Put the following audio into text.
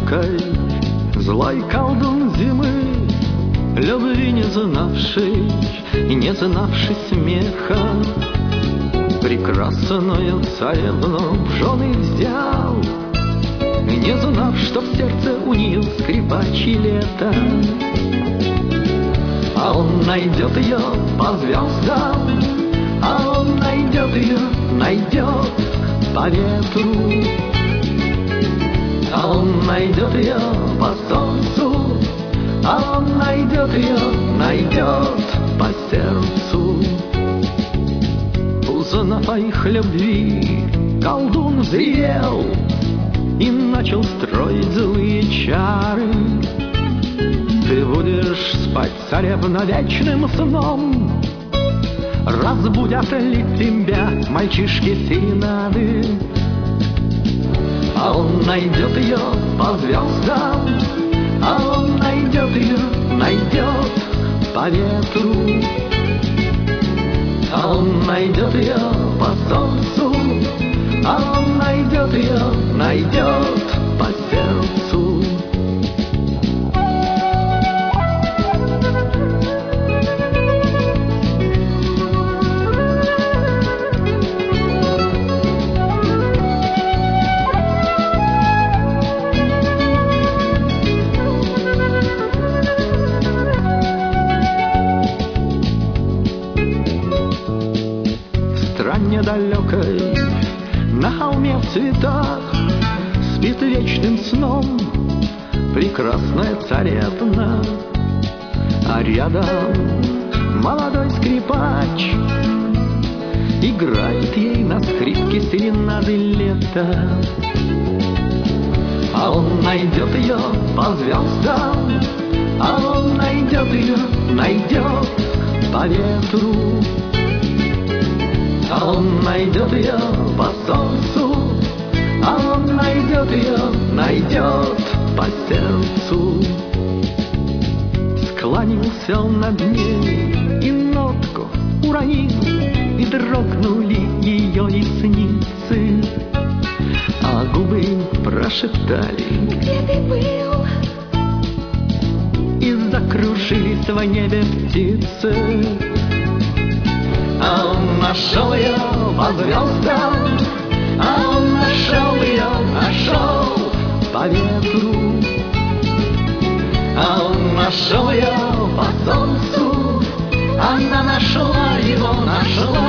далекой, злой колдун зимы, любви не знавший и не знавший смеха, прекрасную царевну в жены взял, не знав, что в сердце у нее скрипачье лето. А он найдет ее по звездам, а он найдет ее, найдет по ветру. А он найдет ее по солнцу, а он найдет ее, найдет по сердцу. Узнав о их любви, колдун взревел и начал строить злые чары. Ты будешь спать, царевна, вечным сном, разбудят ли тебя мальчишки серенады. А он найдет ее по звездам, а он найдет ее, найдет по ветру. А он найдет ее по солнцу, а он найдет ее, найдет по сердцу. Недалекой, на холме в цветах, спит вечным сном прекрасная царевна, а рядом молодой скрипач играет ей на скрипке серенады лета. А он найдет ее по звездам, а он найдет ее, найдет по ветру. А он найдет ее по солнцу, а он найдет ее, найдет по сердцу. Склонился он над ней и нотку уронил, и дрогнули ее ресницы, а губы прошептали: где ты был? И закружились в небе птицы. А он нашел ее по звездам, а он нашел ее, нашел по ветру. А он нашел ее по солнцу, она нашла его, нашла